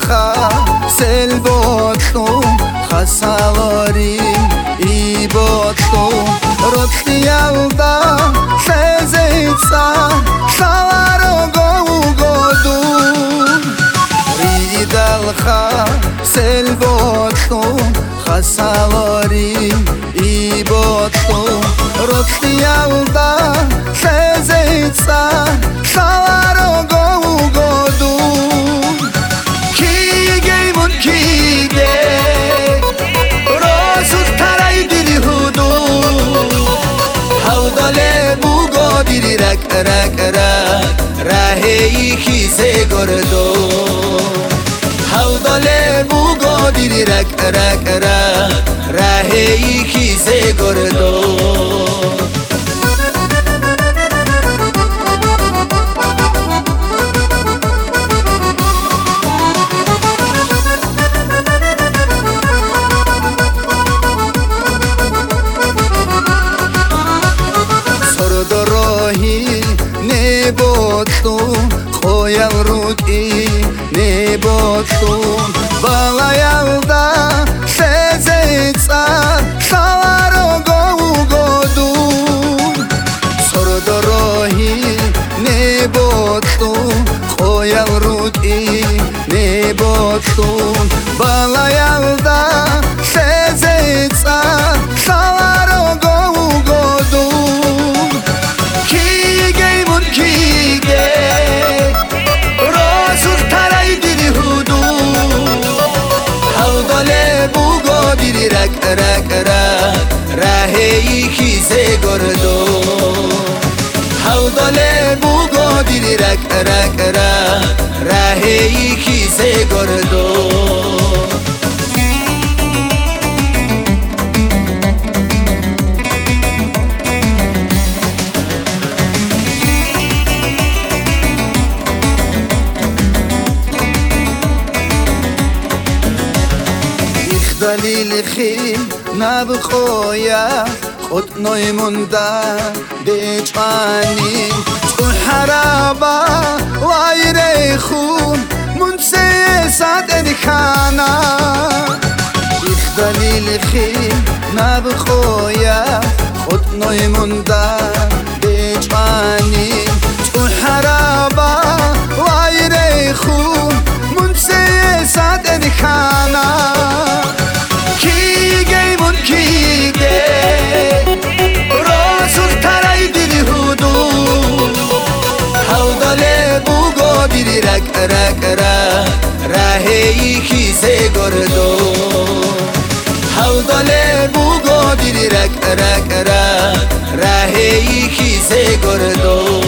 dalxa sel botlum xasalorim i botlum rotli yalda xezitsa xalaro godu ri dalxa sel botlum xasalorim i botlum rotli yalda xezitsa xalaro godu rak raheyi khise gordo hawdale bugo diri rak raheyi khise gordo Botlum qo'yal ruki ne botlum balayalda sezitsa xalaro godu sordorohi ne botlum qo'yal ruki ne botlum balayalda sezitsa xalaro godu rak raheyi khise gordo hawdale bugo diri rak raheyi khise gordo دلیل خیل نبخویا خود نویمونده بیچانی تو حرابا وایره خون منسی ساد ادکانا دلیل خیل نبخویا خود نویمونده بیچانی تو حرابا وایره خون منسی ساد ادکانا raheyi khise gordo hawdale bugo diri rak raheyi khise gordo